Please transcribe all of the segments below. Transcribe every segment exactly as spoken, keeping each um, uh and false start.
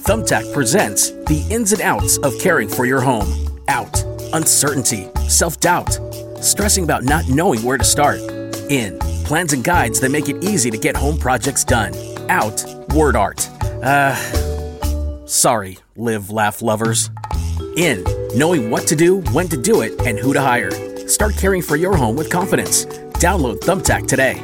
Thumbtack presents the ins and outs of caring for your home. Out, uncertainty, self-doubt, stressing about not knowing where to start. In, plans and guides that make it easy to get home projects done. Out, word art. Uh, sorry, live, laugh lovers. In, knowing what to do, when to do it, and who to hire. Start caring for your home with confidence. Download Thumbtack today.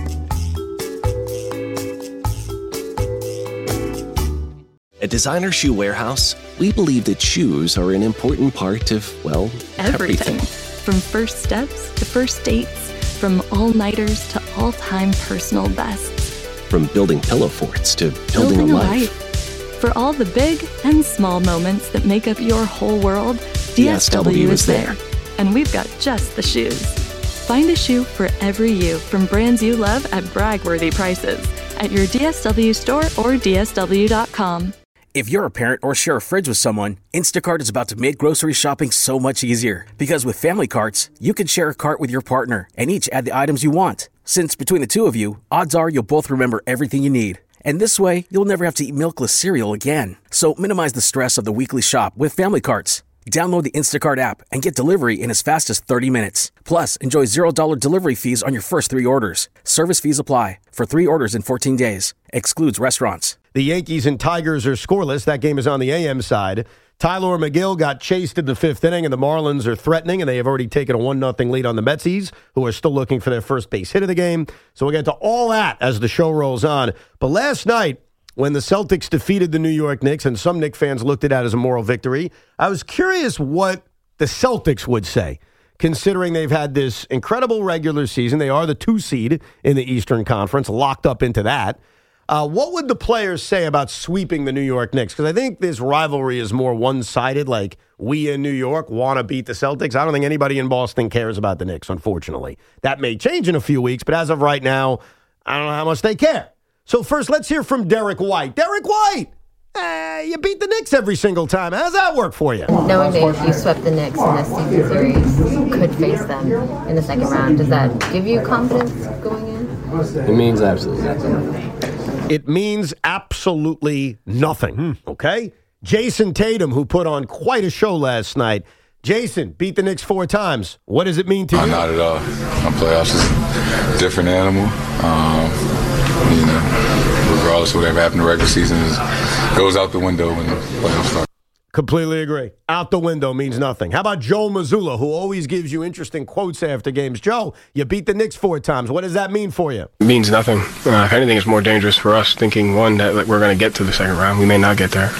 At Designer Shoe Warehouse, we believe that shoes are an important part of, well, everything. everything. From first steps to first dates, from all-nighters to all-time personal bests. From building pillow forts to building, building a, a life. life. For all the big and small moments that make up your whole world, D S W is there. And we've got just the shoes. Find a shoe for every you from brands you love at brag-worthy prices at your D S W store or D S W dot com. If you're a parent or share a fridge with someone, Instacart is about to make grocery shopping so much easier. Because with family carts, you can share a cart with your partner and each add the items you want. Since between the two of you, odds are you'll both remember everything you need. And this way, you'll never have to eat milkless cereal again. So minimize the stress of the weekly shop with family carts. Download the Instacart app and get delivery in as fast as thirty minutes. Plus, enjoy zero dollars delivery fees on your first three orders. Service fees apply for three orders in fourteen days. Excludes restaurants. The Yankees and Tigers are scoreless. That game is on the A M side. Tyler McGill got chased in the fifth inning, and the Marlins are threatening, and they have already taken a one nothing lead on the Metsies, who are still looking for their first base hit of the game. So we'll get to all that as the show rolls on. But last night, when the Celtics defeated the New York Knicks, and some Knicks fans looked at that as a moral victory, I was curious what the Celtics would say, considering they've had this incredible regular season. They are the two seed in the Eastern Conference, locked up into that. Uh, what would the players say about sweeping the New York Knicks? Because I think this rivalry is more one-sided, like we in New York want to beat the Celtics. I don't think anybody in Boston cares about the Knicks, unfortunately. That may change in a few weeks, but as of right now, I don't know how much they care. So first, let's hear from Derek White. Derek White, uh, you beat the Knicks every single time. How's that work for you? Knowing that if you swept the Knicks in this season series, you could face them in the second round, does that give you confidence going in? It means absolutely nothing. It means absolutely nothing, okay? Jason Tatum, who put on quite a show last night. Jason, beat the Knicks four times. What does it mean to you? Uh, not at all. My playoffs is a different animal. Um, you know, regardless of whatever happened in the regular season, is, goes out the window when the playoffs start. Completely agree. Out the window means nothing. How about Joe Mazzulla, who always gives you interesting quotes after games? Joe, you beat the Knicks four times. What does that mean for you? It means nothing. Uh, if anything, it's more dangerous for us thinking, one, that like, we're going to get to the second round. We may not get there.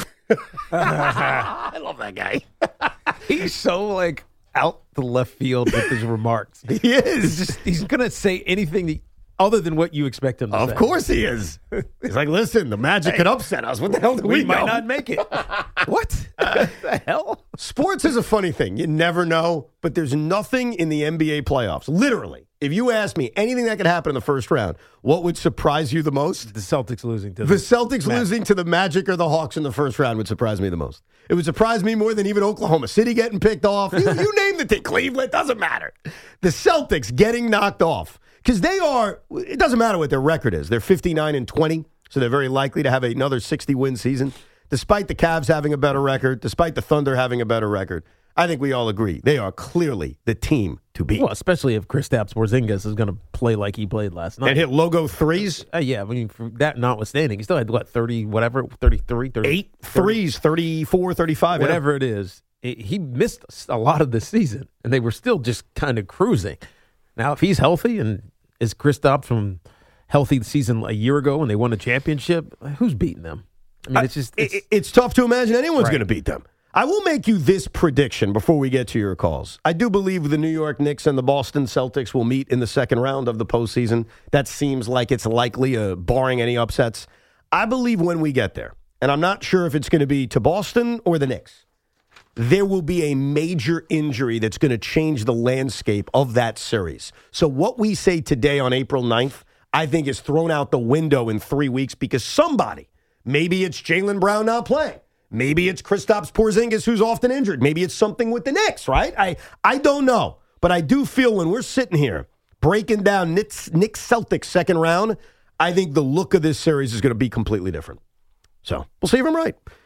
I love that guy. He's so, like, out the left field with his remarks. He is. He's, just, he's going to say anything that, other than what you expect him to of say. Of course he is. He's like, listen, the Magic hey, could upset us. What the hell do we, we might know? not make it. What? What the hell? Sports is a funny thing. You never know, but there's nothing in the N B A playoffs. Literally, if you ask me anything that could happen in the first round, what would surprise you the most? The Celtics losing to the, the Celtics Magic. losing to the Magic or the Hawks in the first round would surprise me the most. It would surprise me more than even Oklahoma City getting picked off. You, you name the team. Cleveland, doesn't matter. The Celtics getting knocked off. Because they are, it doesn't matter what their record is. They're fifty-nine and twenty, so they're very likely to have another sixty-win season. Despite the Cavs having a better record, despite the Thunder having a better record, I think we all agree they are clearly the team to beat. Well, especially if Kristaps Porzingis is going to play like he played last night. And hit logo threes? Uh, yeah, I mean, for that notwithstanding, he still had, what, thirty, whatever, thirty-three, thirty Eight threes, thirty-four, thirty-five. Whatever yeah. it is. It, he missed a lot of the season, and they were still just kind of cruising. Now, if he's healthy and is Kristaps from healthy season a year ago when they won a championship, who's beating them? I mean, it's just it's, it, it's tough to imagine anyone's right. going to beat them. I will make you this prediction before we get to your calls. I do believe the New York Knicks and the Boston Celtics will meet in the second round of the postseason. That seems like it's likely, uh, barring any upsets. I believe when we get there, and I'm not sure if it's going to be to Boston or the Knicks, there will be a major injury that's going to change the landscape of that series. So what we say today on April ninth, I think is thrown out the window in three weeks because somebody, maybe it's Jaylen Brown not playing. Maybe it's Kristaps Porzingis who's often injured. Maybe it's something with the Knicks, right? I, I don't know. But I do feel when we're sitting here breaking down Knicks, Knicks Celtics second round, I think the look of this series is going to be completely different. So we'll see if I'm right.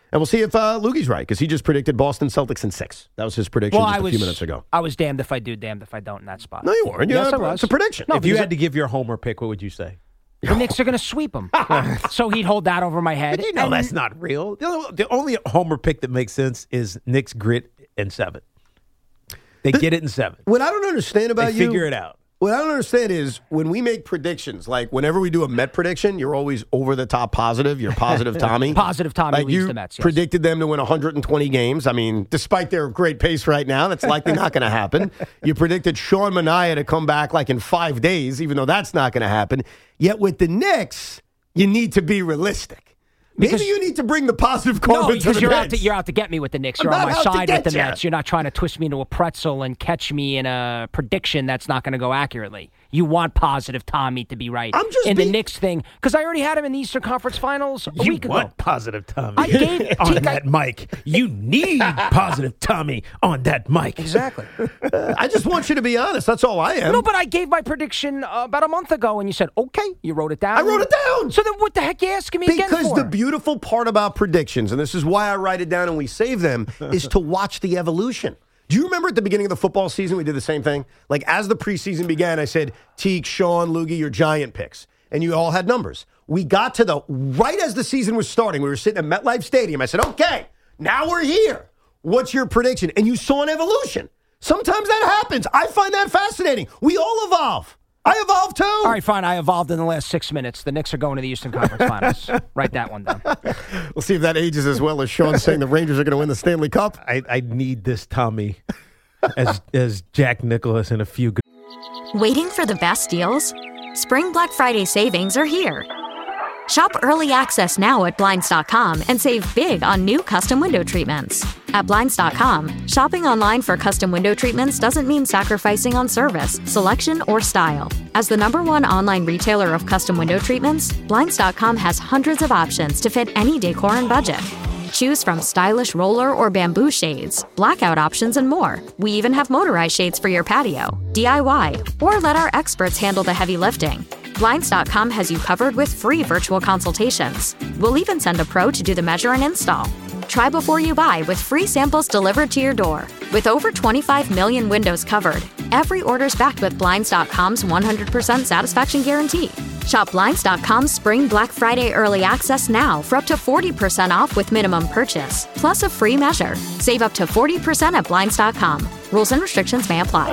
And we'll see if uh, Loogie's right, because he just predicted Boston Celtics in six. That was his prediction well, just I a was, few minutes ago. I was damned if I do, damned if I don't in that spot. No, you weren't. You yes, know, I was. It's a prediction. No, if you because had to give your homer pick, what would you say? The Knicks are going to sweep them. So he'd hold that over my head. But you know and, that's not real. The only, the only homer pick that makes sense is Knicks grit in seven. They The- get it in seven. What I don't understand about They you... figure it out. What I don't understand is when we make predictions, like whenever we do a Met prediction, you're always over the top positive. You're positive Tommy. Positive Tommy like leads you the Mets, yes. predicted them to win one hundred twenty games. I mean, despite their great pace right now, that's likely not going to happen. You predicted Sean Manaea to come back like in five days, even though that's not going to happen. Yet with the Knicks, you need to be realistic. Because- Maybe you need to bring the positive No, carbon to because the you're Mets. out, to, you're out to get me with the Knicks. I'm You're on not my out to side get with the ya. Mets. You're not trying to twist me into a pretzel and catch me in a prediction that's not going to go accurately. You want positive Tommy to be right I'm just in being- the Knicks thing, because I already had him in the Eastern Conference Finals a You week ago. want positive Tommy I gave- on Teak, I- that mic. You need positive Tommy on that mic. Exactly. I just want you to be honest. That's all I am. No, but I gave my prediction uh, about a month ago, and you said, okay, you wrote it down. I wrote it down. So then what the heck are you asking me again Because for? the beautiful part about predictions, and this is why I write it down and we save them, is to watch the evolution. Do you remember at the beginning of the football season, we did the same thing? Like, as the preseason began, I said, Teak, Sean, Loogie, your Giant picks. And you all had numbers. We got to the, right as the season was starting, we were sitting at MetLife Stadium. I said, okay, now we're here. What's your prediction? And you saw an evolution. Sometimes that happens. I find that fascinating. We all evolve. I evolved too. All right, fine. I evolved in the last six minutes. The Knicks are going to the Eastern Conference Finals. Write that one down. We'll see if that ages as well as Sean saying the Rangers are going to win the Stanley Cup. I, I need this Tommy as as Jack Nicklaus in a few good. Waiting for the best deals? Spring Black Friday savings are here. Shop early access now at Blinds dot com and save big on new custom window treatments. At Blinds dot com, shopping online for custom window treatments doesn't mean sacrificing on service, selection, or style. As the number one online retailer of custom window treatments, Blinds dot com has hundreds of options to fit any decor and budget. Choose from stylish roller or bamboo shades, blackout options, and more. We even have motorized shades for your patio, D I Y, or let our experts handle the heavy lifting. Blinds dot com has you covered with free virtual consultations. We'll even send a pro to do the measure and install. Try before you buy with free samples delivered to your door. With over twenty-five million windows covered, every order's backed with Blinds dot com's one hundred percent satisfaction guarantee. Shop Blinds dot com's Spring Black Friday Early Access now for up to forty percent off with minimum purchase, plus a free measure. Save up to forty percent at Blinds dot com. Rules and restrictions may apply.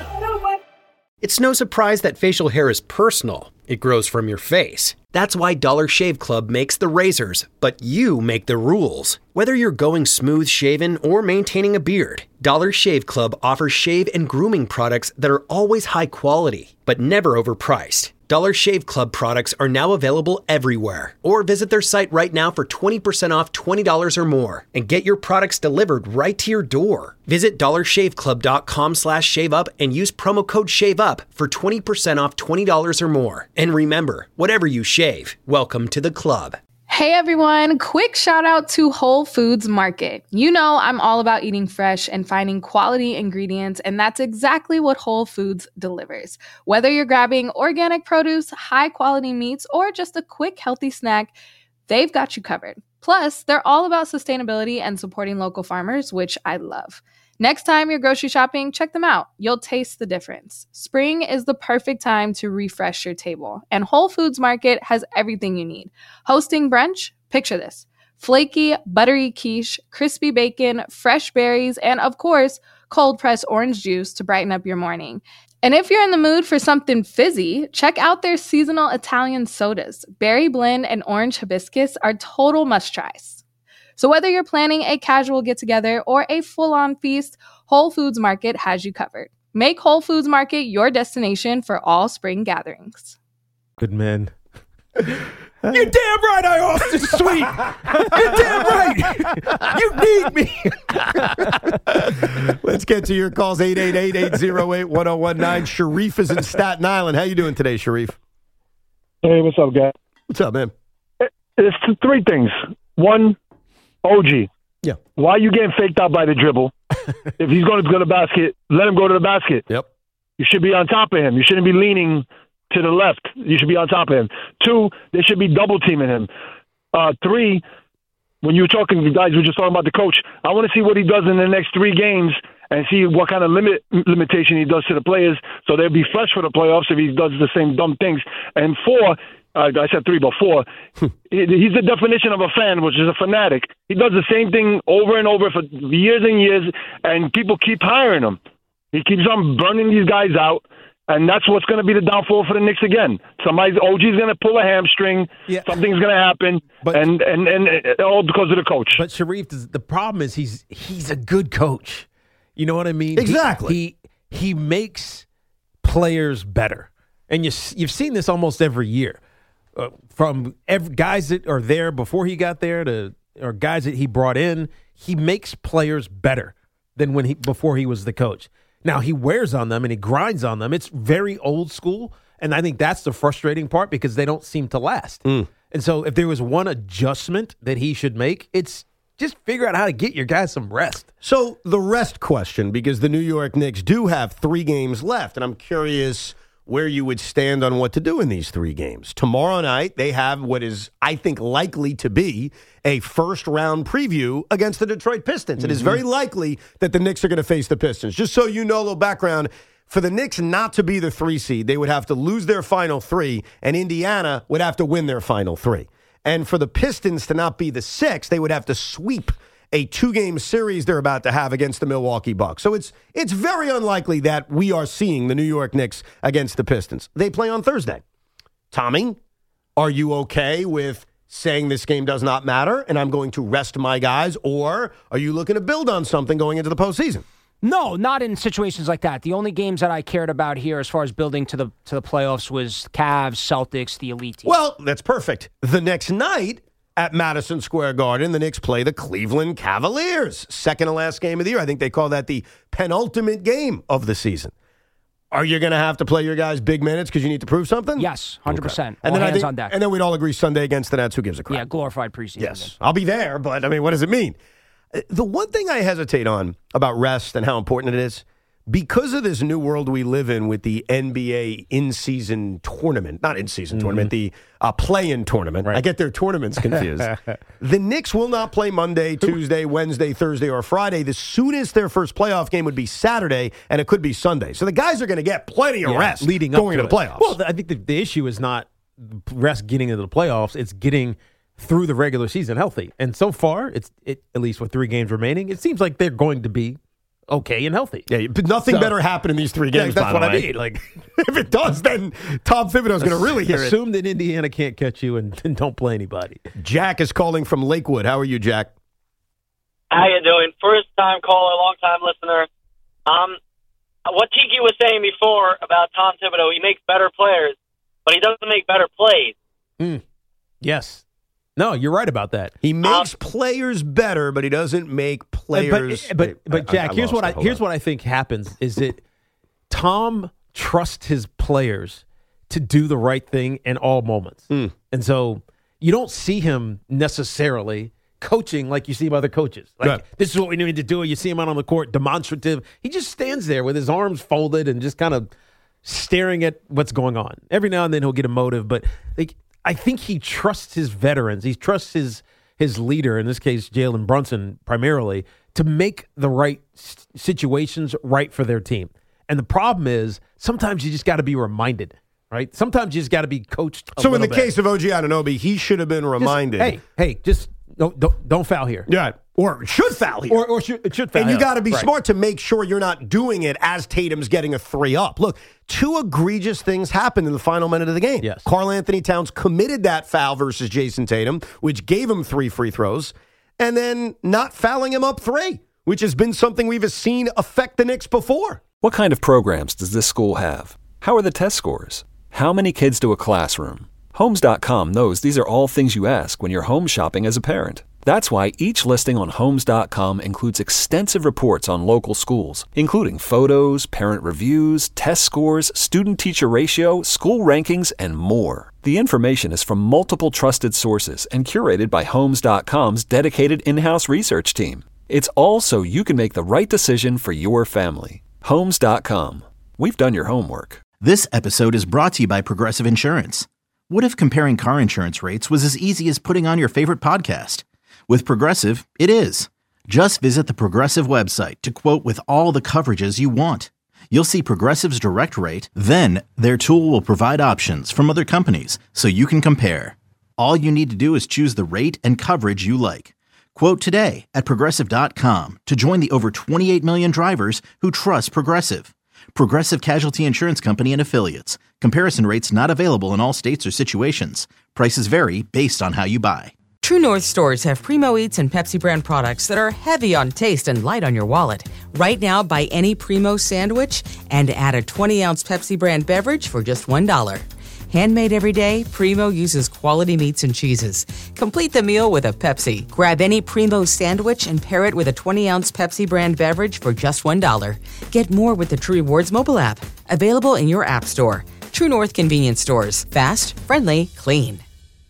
It's no surprise that facial hair is personal. It grows from your face. That's why Dollar Shave Club makes the razors, but you make the rules. Whether you're going smooth shaven or maintaining a beard, Dollar Shave Club offers shave and grooming products that are always high quality, but never overpriced. Dollar Shave Club products are now available everywhere. Or visit their site right now for twenty percent off twenty dollars or more and get your products delivered right to your door. Visit dollar shave club dot com slash shave up and use promo code SHAVEUP for twenty percent off twenty dollars or more. And remember, whatever you shave, welcome to the club. Hey everyone, quick shout out to Whole Foods Market. You know I'm all about eating fresh and finding quality ingredients, and that's exactly what Whole Foods delivers. Whether you're grabbing organic produce, high quality meats, or just a quick healthy snack, they've got you covered. Plus, they're all about sustainability and supporting local farmers, which I love. Next time you're grocery shopping, check them out. You'll taste the difference. Spring is the perfect time to refresh your table, and Whole Foods Market has everything you need. Hosting brunch? Picture this. Flaky, buttery quiche, crispy bacon, fresh berries, and of course, cold-pressed orange juice to brighten up your morning. And if you're in the mood for something fizzy, check out their seasonal Italian sodas. Berry blend and orange hibiscus are total must-tries. So whether you're planning a casual get-together or a full-on feast, Whole Foods Market has you covered. Make Whole Foods Market your destination for all spring gatherings. Good man. You're damn right I Austin Sweet. You're damn right. You need me. Let's get to your calls, eight eight eight, eight oh eight, one oh one nine. Sharif is in Staten Island. How you doing today, Sharif? Hey, what's up, guy? What's up, man? It's three things. One, O G. Yeah. Why are you getting faked out by the dribble? If he's going to go to the basket, let him go to the basket. Yep. You should be on top of him. You shouldn't be leaning to the left. You should be on top of him. Two, they should be double teaming him. Uh, three, when you were talking, the guys were just talking about the coach. I want to see what he does in the next three games and see what kind of limit limitation he does to the players, so they'll be fresh for the playoffs if he does the same dumb things. And four, uh, I said three, but four, he's the definition of a fan, which is a fanatic. He does the same thing over and over for years and years, and people keep hiring him. He keeps on burning these guys out. And that's what's going to be the downfall for the Knicks again. Somebody's O G's going to pull a hamstring. Yeah. Something's going to happen, but, and, and and and all because of the coach. But Sharif, the problem is he's he's a good coach. You know what I mean? Exactly. He he, he makes players better, and you you've seen this almost every year, uh, from every, guys that are there before he got there to or guys that he brought in. He makes players better than when he before he was the coach. Now, he wears on them and he grinds on them. It's very old school, and I think that's the frustrating part because they don't seem to last. Mm. And so if there was one adjustment that he should make, it's just figure out how to get your guys some rest. So the rest question, because the New York Knicks do have three games left, and I'm curious where you would stand on what to do in these three games. Tomorrow night, they have what is, I think, likely to be a first-round preview against the Detroit Pistons. Mm-hmm. It is very likely that the Knicks are going to face the Pistons. Just so you know, a little background, for the Knicks not to be the three seed, they would have to lose their final three, and Indiana would have to win their final three. And for the Pistons to not be the six, they would have to sweep a two-game series they're about to have against the Milwaukee Bucks. So it's it's very unlikely that we are seeing the New York Knicks against the Pistons. They play on Thursday. Tommy, are you okay with saying this game does not matter and I'm going to rest my guys, or are you looking to build on something going into the postseason? No, not in situations like that. The only games that I cared about here as far as building to the to the playoffs was Cavs, Celtics, the elite team. Well, that's perfect. The next night, at Madison Square Garden, the Knicks play the Cleveland Cavaliers. Second to last game of the year. I think they call that the penultimate game of the season. Are you going to have to play your guys big minutes because you need to prove something? Yes, one hundred percent. Okay. And all then hands I think, on deck. And then we'd all agree Sunday against the Nets. Who gives a crap? Yeah, glorified preseason. Yes, game. I'll be there, but, I mean, what does it mean? The one thing I hesitate on about rest and how important it is, because of this new world we live in with the N B A in-season tournament, not in-season mm-hmm. tournament, the uh, play-in tournament. Right. I get their tournaments confused. The Knicks will not play Monday, Tuesday, Wednesday, Thursday, or Friday. The soonest their first playoff game would be Saturday, and it could be Sunday. So the guys are going to get plenty of yeah, rest leading up going to into the playoffs. Well, I think the, the issue is not rest getting into the playoffs. It's getting through the regular season healthy. And so far, it's it, at least with three games remaining, it seems like they're going to be okay and healthy. Yeah, but nothing so, better happened in these three games. Yeah, that's by what the I way. mean. Like, if it does, then Tom Thibodeau's going to really hear assume it. Assume that Indiana can't catch you and, and don't play anybody. Jack is calling from Lakewood. How are you, Jack? How you doing? First time caller, long time listener. Um, what Tiki was saying before about Tom Thibodeau, he makes better players, but he doesn't make better plays. Mm. Yes. No, you're right about that. He makes um, players better, but he doesn't make players. But but, but Jack, I, I here's what I here's on. what I think happens is that Tom trusts his players to do the right thing in all moments, mm. and so you don't see him necessarily coaching like you see other coaches. Like yeah. this is what we need to do. You see him out on the court, demonstrative. He just stands there with his arms folded and just kind of staring at what's going on. Every now and then he'll get emotive, but like. I think he trusts his veterans. He trusts his his leader, in this case, Jalen Brunson, primarily, to make the right situations right for their team. And the problem is, sometimes you just got to be reminded, right? Sometimes you just got to be coached a So in the bit. case of O G Anunoby, he should have been reminded. Just, hey, hey, just don't, don't, don't foul here. Yeah. Or should foul here. Or, or should, it should foul And you got to be right. smart to make sure you're not doing it as Tatum's getting a three up. Look, two egregious things happened in the final minute of the game. Yes. Karl Anthony Towns committed that foul versus Jason Tatum, which gave him three free throws, and then not fouling him up three, which has been something we've seen affect the Knicks before. What kind of programs does this school have? How are the test scores? How many kids do a classroom? Homes dot com knows these are all things you ask when you're home shopping as a parent. That's why each listing on Homes dot com includes extensive reports on local schools, including photos, parent reviews, test scores, student-teacher ratio, school rankings, and more. The information is from multiple trusted sources and curated by Homes dot com's dedicated in-house research team. It's all so you can make the right decision for your family. Homes dot com. We've done your homework. This episode is brought to you by Progressive Insurance. What if comparing car insurance rates was as easy as putting on your favorite podcast? With Progressive, it is. Just visit the Progressive website to quote with all the coverages you want. You'll see Progressive's direct rate, then their tool will provide options from other companies so you can compare. All you need to do is choose the rate and coverage you like. Quote today at Progressive dot com to join the over twenty-eight million drivers who trust Progressive. Progressive Casualty Insurance Company and Affiliates. Comparison rates not available in all states or situations. Prices vary based on how you buy. True North stores have Primo Eats and Pepsi brand products that are heavy on taste and light on your wallet. Right now, buy any Primo sandwich and add a twenty-ounce Pepsi brand beverage for just one dollar. Handmade every day, Primo uses quality meats and cheeses. Complete the meal with a Pepsi. Grab any Primo sandwich and pair it with a twenty-ounce Pepsi brand beverage for just one dollar. Get more with the True Rewards mobile app. Available in your app store. True North convenience stores. Fast, friendly, clean.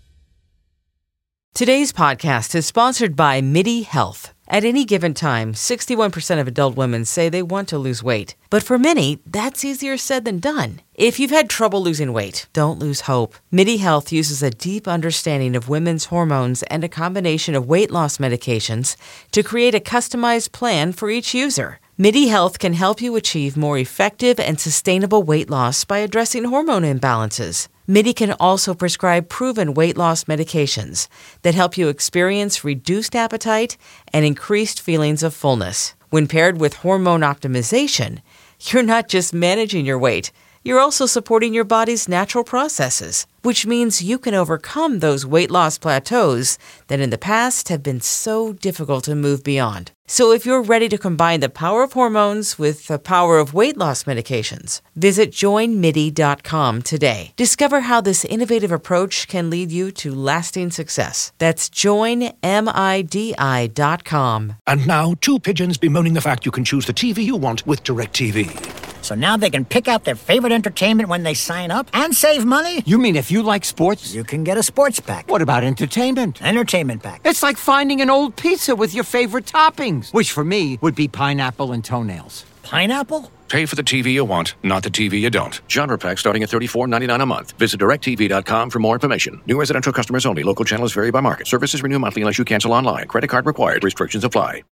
Today's podcast is sponsored by MIDI Health. At any given time, sixty-one percent of adult women say they want to lose weight. But for many, that's easier said than done. If you've had trouble losing weight, don't lose hope. MIDI Health uses a deep understanding of women's hormones and a combination of weight loss medications to create a customized plan for each user. MIDI Health can help you achieve more effective and sustainable weight loss by addressing hormone imbalances. MIDI can also prescribe proven weight loss medications that help you experience reduced appetite and increased feelings of fullness. When paired with hormone optimization, you're not just managing your weight, you're also supporting your body's natural processes, which means you can overcome those weight loss plateaus that in the past have been so difficult to move beyond. So if you're ready to combine the power of hormones with the power of weight loss medications, visit join midi dot com today. Discover how this innovative approach can lead you to lasting success. That's join midi dot com. And now, two pigeons bemoaning the fact you can choose the T V you want with DirecTV. So now they can pick out their favorite entertainment when they sign up and save money? You mean if you like sports? You can get a sports pack. What about entertainment? Entertainment pack. It's like finding an old pizza with your favorite toppings, which for me would be pineapple and toenails. Pineapple? Pay for the T V you want, not the T V you don't. Genre pack starting at thirty-four ninety-nine a month. Visit direct T V dot com for more information. New residential customers only. Local channels vary by market. Services renew monthly unless you cancel online. Credit card required. Restrictions apply.